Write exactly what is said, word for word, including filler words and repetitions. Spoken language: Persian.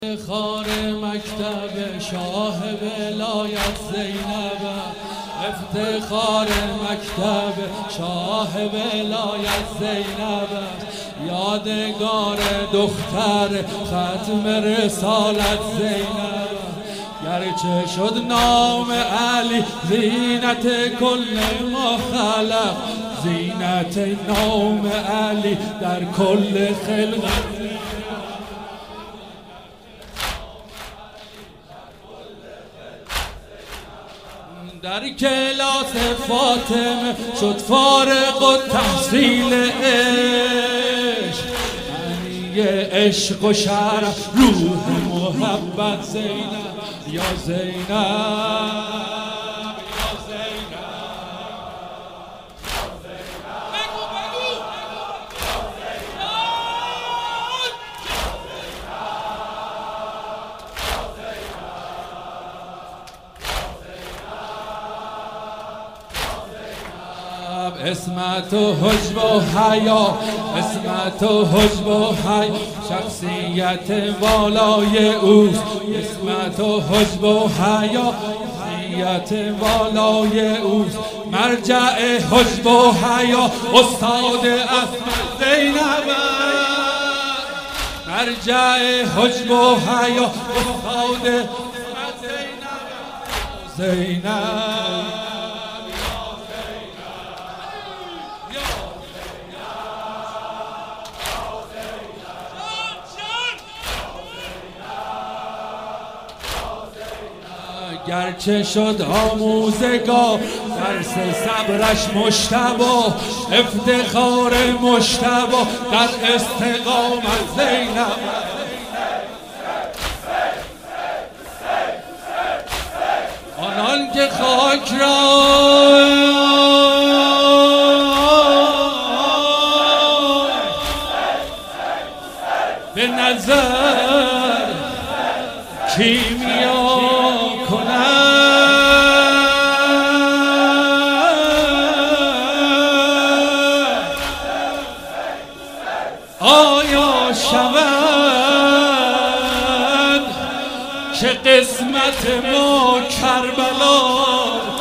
افتخار مکتب شاه ولایت زینب، افتخار مکتب شاه ولایت زینب، یادگار دختر ختم رسالت زینب. گرچه شد نام علی زینت کل ما خلق، زینت نام علی در کل خلقت. در کلاس فاطمه شد فارغ التحصیل عشق، معنی عشق و شرف روح محبت زینب یا زینب. اسمت و حجب و حیا، اسمت و حجب و حیا، شخصیت والای اوست. اسمت و حجب و حیا، شخصیت والای اوست. مرجع حجب و حیا استاد اسمت زینب، مرجع حجب و حیا استاد اسمت زینب. زینب گرچه شد آموزگار درس صبرش مجتبی، افتخار مجتبی در استقامت زینب. آنان که خاک را به نظر کیمیا آیا شود که قسمت ما کربلا